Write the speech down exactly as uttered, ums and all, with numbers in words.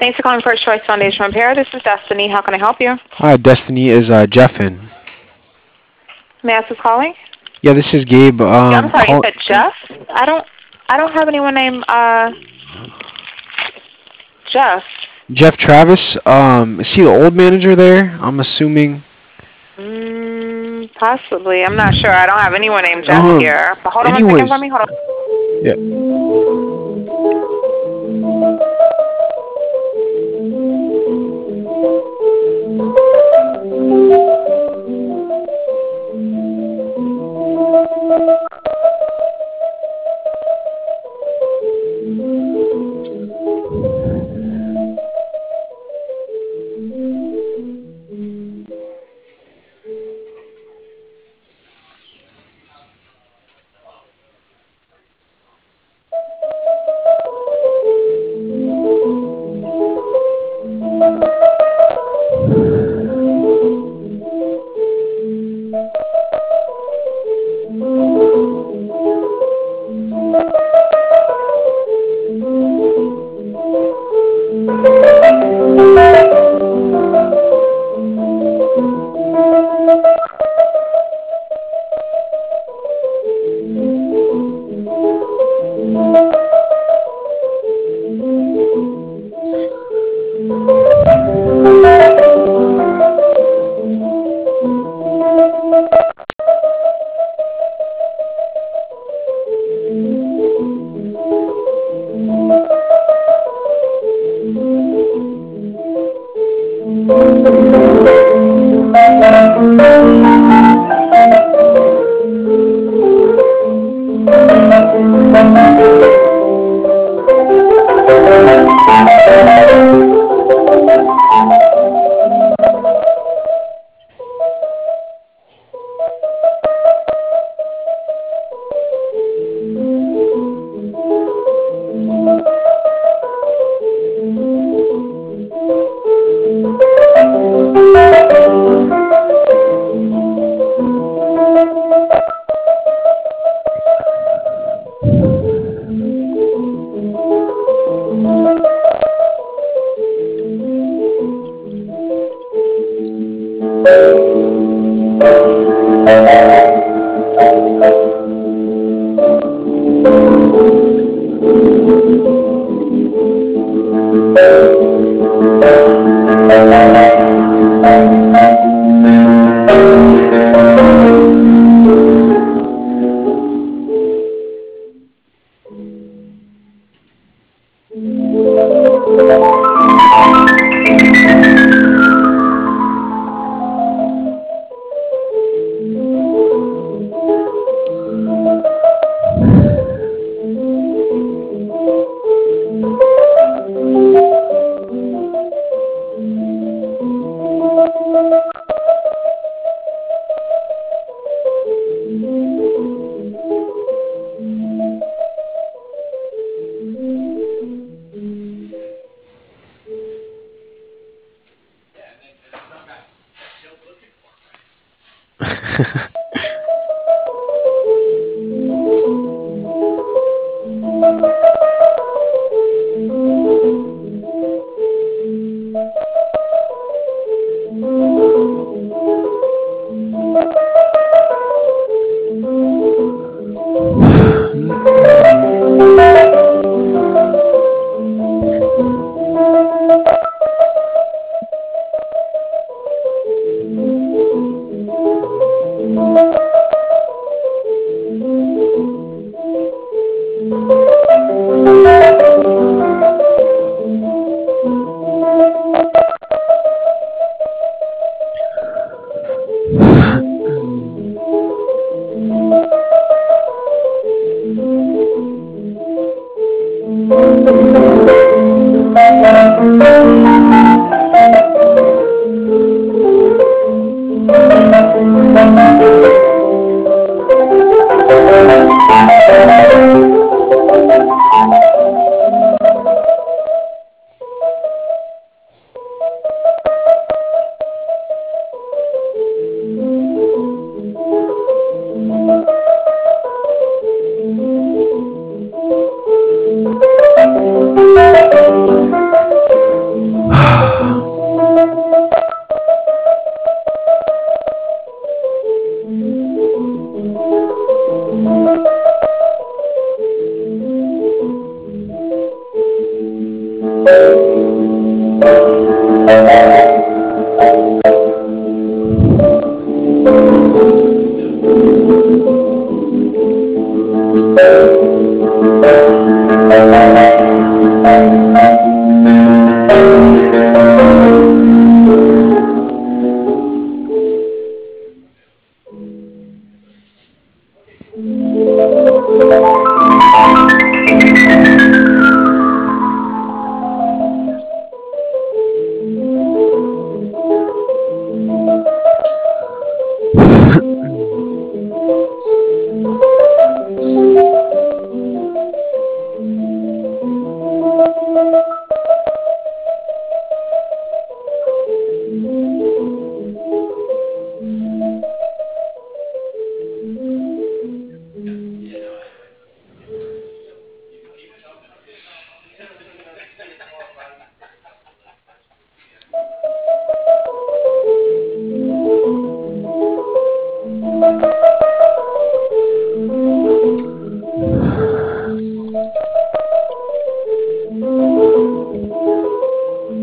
Thanks for calling First Choice Foundation Repair. This is Destiny. How can I help you? Hi, Destiny is uh, Jeff in. May I ask who's calling? Yeah, this is Gabe. Yeah, I'm Um, sorry. You call said Jeff? I don't. I don't have anyone named uh Jeff. Jeff Travis. Um, is he the old manager there? I'm assuming. Mm, possibly. I'm not sure. I don't have anyone named Jeff Um, here. But hold on one second for anyways, me. Hold on. yeah.